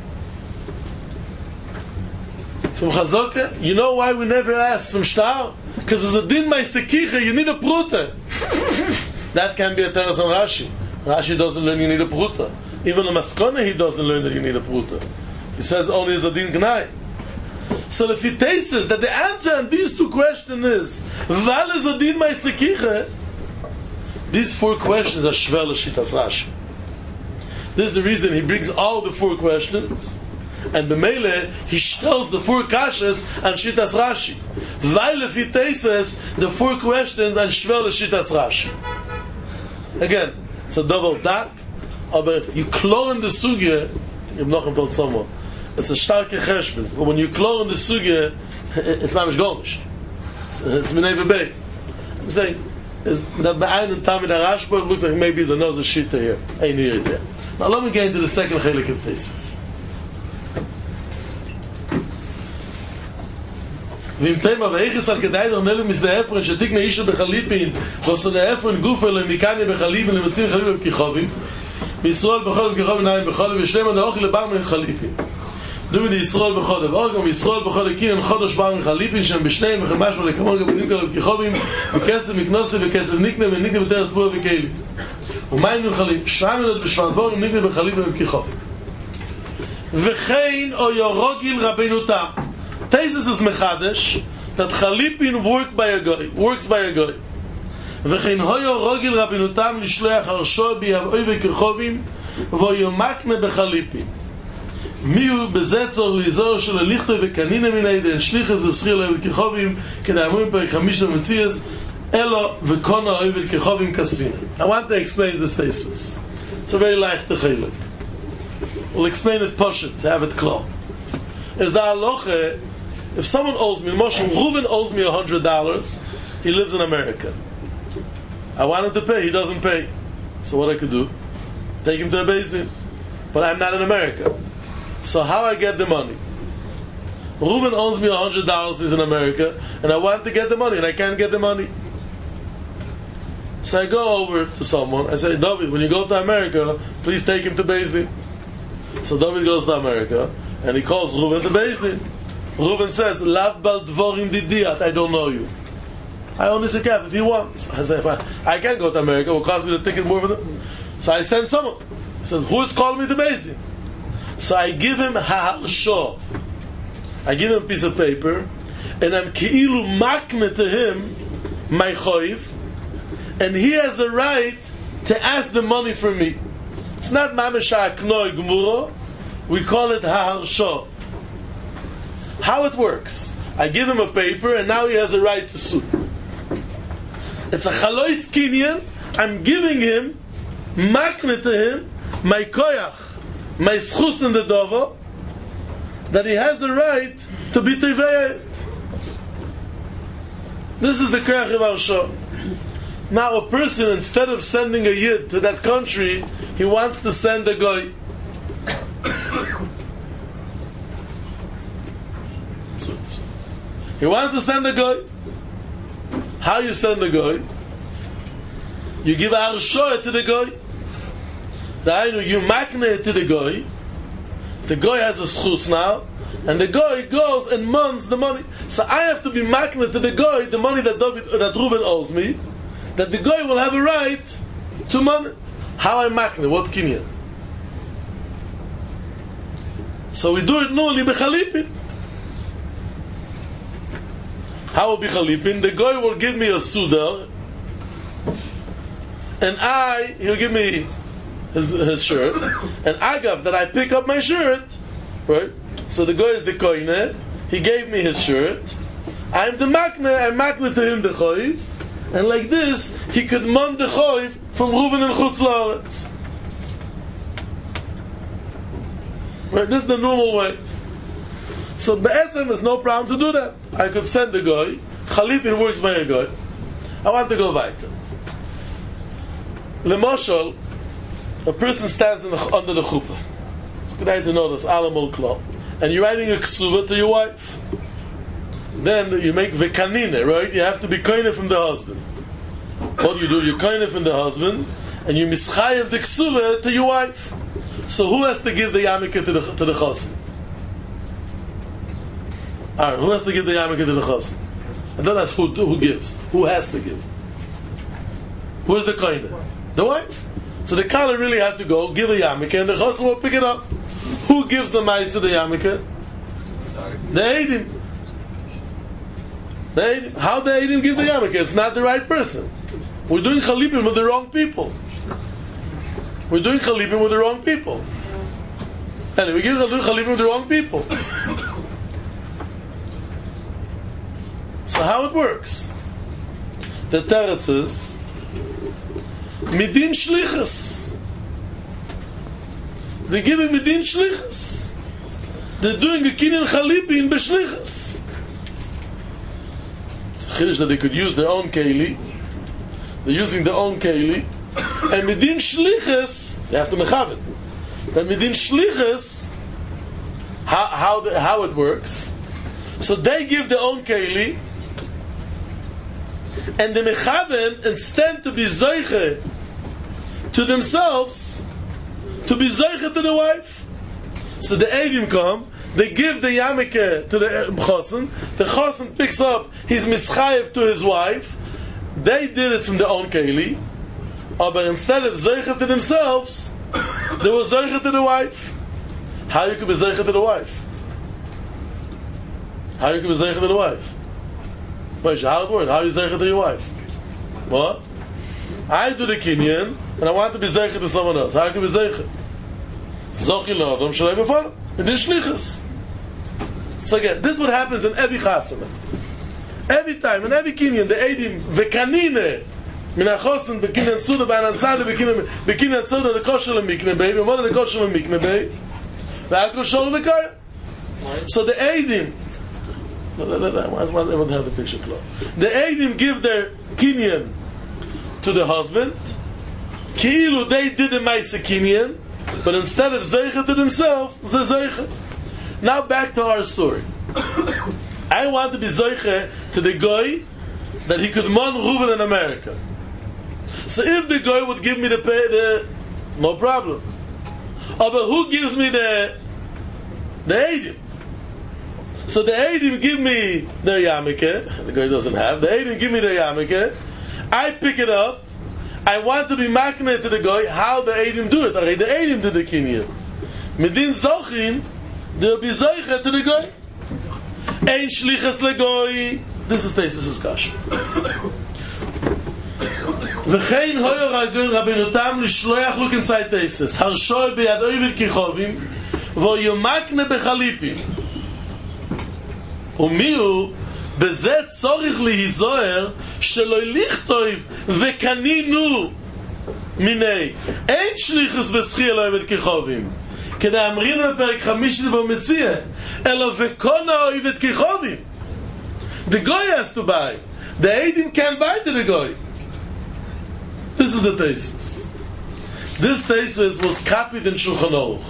from Chazokah? You know why we never asked from Shtar? Because it's a din meisekicha, you need a pruta. That can be a teretz on Rashi. Rashi doesn't learn you need a pruta. Even a maskona he doesn't learn that you need a pruta. He says only as a din gnai. So if he tastes that the answer on these two questions is Val is a din meisekicha, these four questions are shver l'shitas Rashi. This is the reason he brings all the four questions, and b'meile he tells the four kashas and shitas Rashi. Weil if he tastes the four questions and shver l'shitas Rashi. Again, it's a double dak. But you klor in the sugya, I've noch told someone, it's a starke cheshbon. But when you klor in the sugya, it's mamish gomish. It's minay v'bei. I'm saying, is that be'ayin and tamid harashba, it looks like maybe there's another shita here. Ain't here there. Now let me get into the second chelik of Teisus. V'im tema v'eiches al kedai der nelu mis le'efren shetik ne'isha b'chalipin v'oso le'efren gufer le'mikani b'chalipin le'metzim chalipin b'kichovim Yisrael b'chodem kichovim na'im b'chodem v'shlem ad'ochel le'bar min chalipin Du mit Yisrael b'chodem orgam Yisrael b'chodem kinen chodosh bar min chalipin shem b'shneim v'chemash v'lekamon gabunim kalav kichovim v'kesef miknose v'kesef nikne v'nikne v'teretz bua v'keilit ומים נחלים, 700 בשבט דבורים נקנה בחליפין ובכיכופים. וכן או ירוגיל רבינו תם. Taisus is mechadish that Chalipin works by a guy. וכן הו ירוגיל רבינו תם לשלוח הרשו ביבאוי וכיכופים ויומקנה בחליפין. מיהו בזה צור ליזור של הליכתו וקנינה מן הידן שליחס וסחיר להם וכיכופים כדאמרים פרק 5 למציאס Elo v'kona oivet kechovim kasvina. I want to explain this Taisus. It's a very leichte chelik. We'll explain it poshut to have it clear. Is a halacha, if someone owes me, Moshe Reuven owes me $100, he lives in America. I want him to pay, he doesn't pay. So what I could do? Take him to a Beis Din. But I'm not in America. So how I get the money? Reuven owes me $100, he's in America, and I want to get the money, and I can't get the money. So I go over to someone, I say, David, when you go to America, please take him to Beis Din. So David goes to America, and he calls Reuven to Beis Din. Reuven says, Lav bal dvorim didiat, I don't know you. I only say Kev if he wants. I say, if I can't go to America, it will cost me the ticket more than. So I send someone. He says, who is calling me to Beis Din? So I give him ha'arsho. I give him a piece of paper, and I'm ki'ilu makne to him my choiv, and he has a right to ask the money from me. It's not mamish ha'aknoi gmuro. We call it ha'arsho. How it works? I give him a paper, and now he has a right to sue. It's a chalois kinyan. I'm giving him makne to him my koyach, my schus in the dovo, that he has the right to be tivayet. This is the koyach of our show. Now a person, instead of sending a yid to that country, he wants to send a goy. He wants to send a goy. How you send a goy? You give a harshoah to the goy. You makne it to the goy. The goy has a schus now, and the goy goes and months the money. So I have to be makne to the goy the money that Reuben owes me, that the goy will have a right to money. How I makne? What kinyan? So we do it nuli bechalipin. How will be chalipin? The goy will give me a sudar, and he'll give me his shirt, and agav that I pick up my shirt, right? So the goy is the koine. He gave me his shirt. I'm the makne. I'm makne to him the choiv, and like this he could mon the choiv from Reuben and Chutz La'aretz. Right? This is the normal way. So be'etzem there's no problem to do that. I could send the guy. Chalipin works by a guy. I want to go weiter. Lemoshel, a person stands under the chuppah. It's good to know this. Alamol klo, and you're writing a ksuva to your wife. Then you make vekanine, right? You have to be koine from the husband. What do? You koine from the husband, and you mischayev the ksuva to your wife. So who has to give the yamika to the chassan? Aaron, who has to give the yamika to the chassan? And then that's who gives. Who has to give? Who is the koine? The wife. So the kala really had to go give a yamika, and the chassan will pick it up. Who gives the ma'is to the yamika? The eidim. How the eidim give the yamika? It's not the right person. We're doing chalipim with the wrong people. Anyway, we give chalipim with the wrong people. So how it works? The teretz is midin shlichus. They're giving midin shlichus. They're doing a kinyan chalipin b'shlichus. It's a chiddush that they could use their own keili. They're using their own keili, and midin shlichus they have to mechaven. But midin shlichus, how it works? So they give their own keili, and the mechaven, instead to be zeiche to themselves, to be zeiche to the wife. So the eidim come, they give the yamike to the chassan. The chassan picks up his mischayev to his wife. They did it from their own keili, but instead of zeiche to themselves, they were zeiche to the wife. How you can be zeiche to the wife? How you can be zeiche to the wife? How it works? How you zeiche to your wife? What? I do the kinyan, and I want to be zeiche to someone else. How can I be zeiche? Zochi l'adam shalei b'fanav. It is shlichus. So again, this is what happens in every chasana. Every time, in every kinyan, the eidim vekanine min hachosin bekinyan suda ba'anansada bekinyan suda the kosher lemikne bei v'mona the kosher lemikne bei v'akro shol v'kaya. So the eidim, I want to have the picture flow. The eidim give their kinyan to the husband. Ki'ilu they did the ma'ase kinyan, but instead of zeicha to themselves, they zeicha. Now back to our story. I want to be zeicha to the guy that he could mon Reuben in America. So if the guy would give me the no problem. Oh, but who gives me the agent? So the Eidim give me their yarmulke. The guy doesn't have. The Eidim give me their yarmulke. I pick it up. I want to be makne to the guy how the Eidim do it. Okay, the Eidim did the kinyan. Medin zochin, they'll be zoichet to the guy. Ein shlichas legoy. This is Teisus' kasha. V'chein hoyo Rabbeinu Tam l'shloach look inside Teisus. Harshoi b'yad oivir kichovim v'yomakne b'chalipim. ומיהו בזה צורך להיזוהר שלא לכתוב וקנינו מיני אין שליחוס ושכיר לא עבד כחובים כדי אמרינו בפרק 5 במציע אלא וקונה עבד כחובים. The guy has to buy. The Eidim can't buy to the guy. This is the thesis. This thesis was copied in Shulchan Aruch.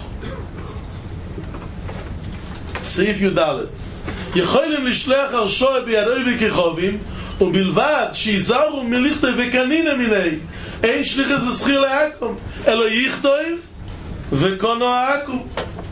Seif Yudalet. יכולים לשלח הרשוע בידוי וכחובים ובלבד שיזהרו מלכתוב וקנינה מיני אין שליחס ושכיר לעקום אלא יכתוב וקונו העקום.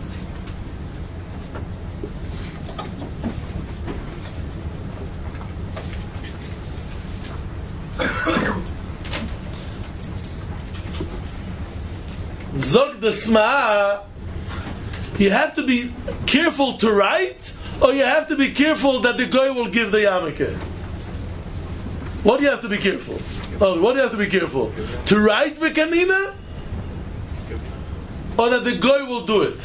זוג דסמאה, you have to be careful to write, or you have to be careful that the guy will give the yarmulke. What do you have to be careful? Oh, what do you have to be careful? To write v'kanina, or that the guy will do it?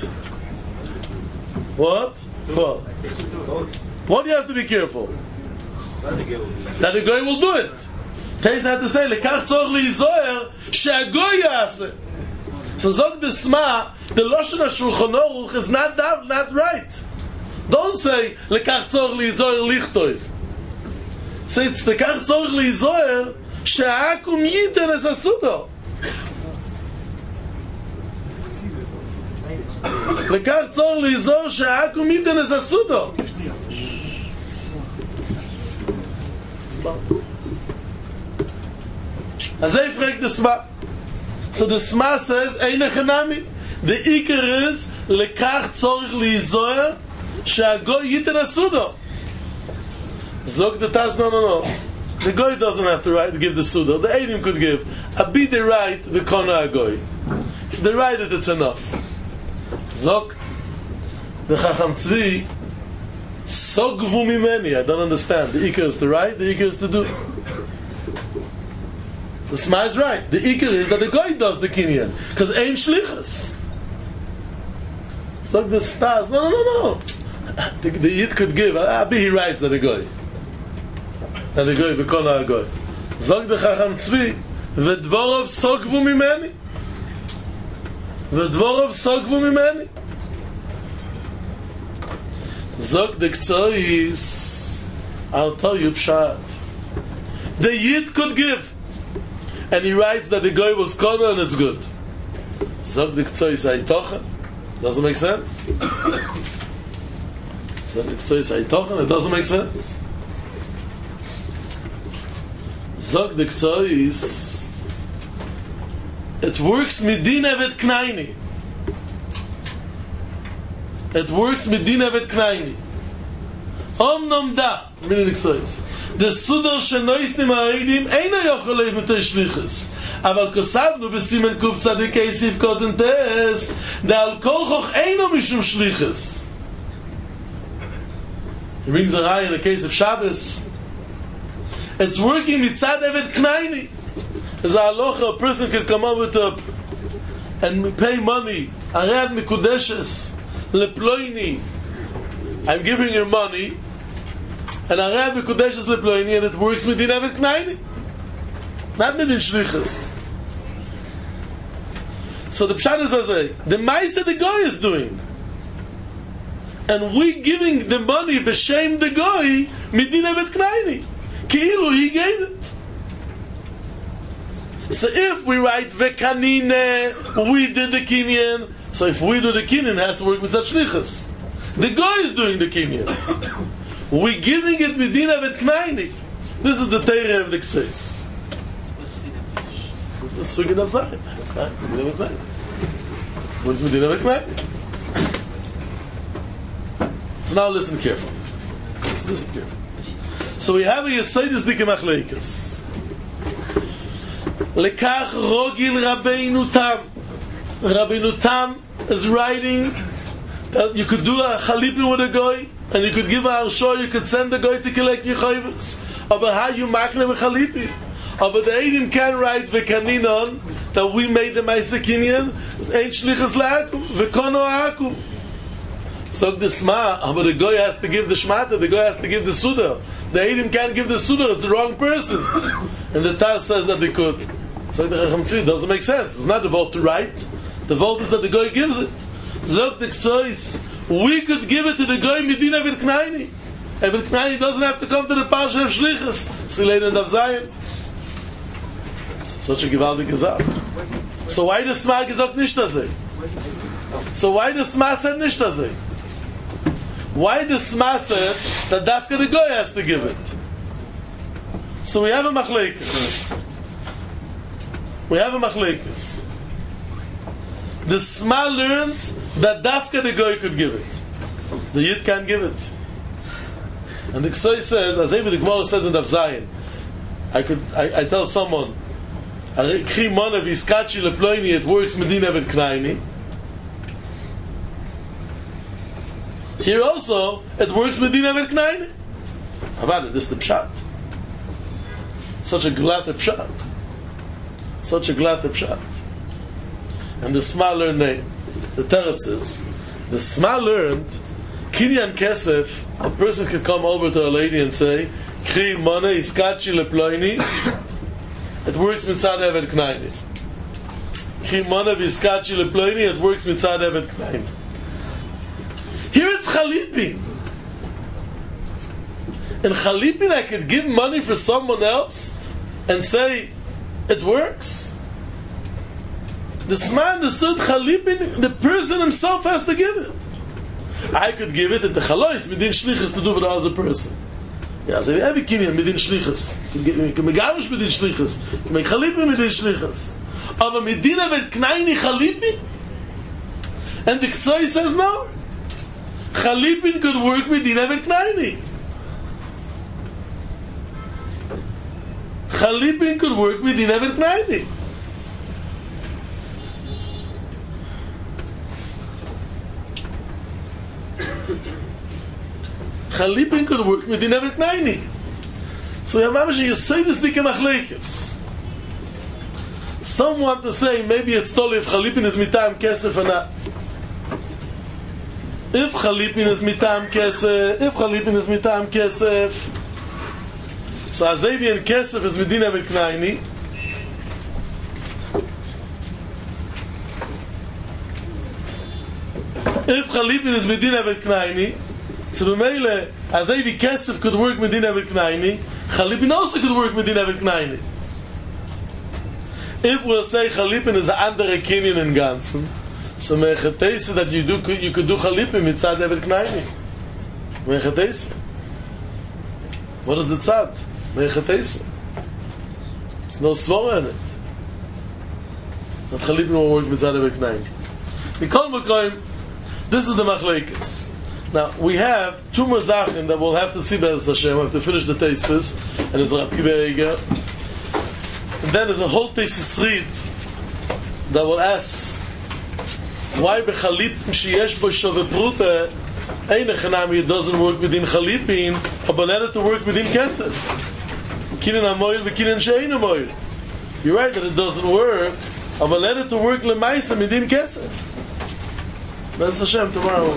What? What do you have to be careful? That the guy will do it. Teis had to say, lekach tzorch lizoher she'agoy yaseh. So zog the sma, the lashon HaShulchan Aruch is not right. Don't say lekach tzorch lizoher lichtov. Say it's lekach tzorch lizoher she'akum yiten es asudo. lekach tzorch lizoher she'akum yiten es asudo. Azay fragt the sma. So the Sma says, Eine Chanami. The Iker is, Lekach tzorich lizoher, she'agoy yiten asudo. Zog the Taz, no. The Goy doesn't have to give the Sudo. The Eidim could give. Abi they write, v'kona agoy. If they write it, it's enough. Zog the Chacham Tzvi, Sogvu mimeni. I don't understand. The Iker is to write, the Iker is to do. The Sma is right. The Iker is that the guy does the kinyan because ain't shlichus. So the stars. No. The Yid could give. Abi he writes that the guy. That the guy v'kona agoy. Zog the Chacham Tzvi v'dvorov sogvu mimeni. V'dvorov sogvu mimeni. Zog the Ktsois. I'll tell you pshat. The Yid could give. And he writes that the guy was kona and it's good. Zog the Ktsois haytochen. Doesn't make sense. Zog the Ktsois haytochen. It doesn't make sense. Zog the Ktsois. It works midin evet knaini. It works midin evet knaini. Omnom da. Meaning the Ktsois. The Sudor shenoistim ha'edim eina yochel leib mit shlichus. Aber kosavnu besimen kuf tzadik eisif koten tes, da al kol choch eino mishum shlichus. He brings a raya in the case of Shabbos. It's working mitzad evet knaini. As a halacha, a person can come up with and pay money. Arad mikudeshes leploini. I'm giving you money. And Arad Mekudeshes Leploini, and it works Medin Evet Knaini. Not Medin Shlichus. So the Pshat is as the Maisa the guy is doing. And we giving the money b'shem the guy Medin Evet Knaini. Ki'ilu he gave it. So if we write Vekanine, we did the Kinyan. So if we do the Kinyan, it has to work with such Shlichus. The guy is doing the Kinyan. We're giving it Medina vet Knaini. This is the Teireh of the Ktsois. This is the Sugin of Zayim. Medina vet Knaini. Where's Medina vet Knaini? So now listen carefully. Listen carefully. So we have a Yesodis Dike Machlekes. Lekach Rogil Rabbeinu Tam. Rabbeinu Tam is writing that you could do a chalipin with a goy, and you could give a arsho, you could send the goy to collect your chayvus. Aber how you makne with chalipin? Aber the Eidim can write v'kaninon that we made the Maisa Kinyan, ain't shlichas la'akum, v'kono ha'akum. So the Sma, but the goy has to give the shmata, the goy has to give the suda. The Eidim can't give the suda, it's the wrong person. And the Taz says that they could. So the Chacham Tzvi doesn't make sense. It's not the vote to write. The vote is that the goy gives it. Zog the Ktsois, we could give it to the goy midin Eved Knaini. Eved Knaini doesn't have to come to the Parsha of Shlichus. Silein and Avzayin. Such a gewaltige Sache. So why the Sma gesagt nicht das? So why the Sma said nicht das? Why the Sma said that Dafka the goy has to give it? So we have a machlekes. We have a machlekes. The Sma learns that Dafka the goy could give it. The Yid can't give it. And the Ksoi says, as Ebi the Gemara says in Daf Zayin, I tell someone, it works Medina Eved Knaini. Here also, it works Medina Eved Knaini. How about it? This is the Pshat. Such a glatt Pshat. Such a glatt Pshat. And the Sma learned name. The Teretz is, the Sma learned, Kinyan Kesef, a person could come over to a lady and say, Kri Mone Iskachi Leploini. It works mitzad Eved Knaini. Kri Mone Iskachi Leploini. It works mitzad Eved Knaini. Here it's Chalipin. In Chalipin I could give money for someone else and say, it works. The Sma understood Chalipin, the person himself has to give it. I could give it at the Chalois, midin shlichus to do for the other person. Yeah, so every kinyan midin shlichus. You can make garush midin shlichus. You can make Chalipin midin shlichus. Aber midin Eved Knaini Chalipin? And the Ktsoy says no. Chalipin could work midin Eved Knaini. Chalipin could work midin Eved Knaini. Chalipin could work with the Eved Knaini. So you have you say this Dike Machlekes. Some want to say maybe it's totally if Chalipin is mitam kesef or not. If Chalipin is mitam kesef, so Azevi and kesef is midin Eved Knaini. If Chalipin is midin Eved Knaini, so the Mele, as Avi Kesef could work with Din Eved Knaini, Chalipin also could work with Din Eved Knaini. If we'll say Chalipin is an andere Kinyan in Ganzen, so Mechatese that you could do Chalipin mitzad Eved Knaini. Mechatese. What is the tzad? Mechatese. There's no svara in it. That Chalipin will work mitzad Eved Knaini. Mikol Mekoyim, this is the Machlekes. Now, we have two more Zachin that we'll have to see Be'ez Hashem. We have to finish the Teisvis, and there's a Rab Kiva Eger. And then there's a whole Teisvis Reed that will ask, why Bechalipin sheyesh bo shove prute, ein echanami, it doesn't work within Chalipin, but let it to work within Kesef. Kinin Amoil, Kinin Shein Amoil. You're right that it doesn't work, but let it to work Lemaisa within Kesef. Be'ez Hashem tomorrow.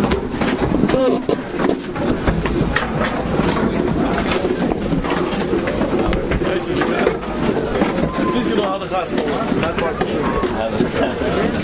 Please, you know how the class works. That part for sure.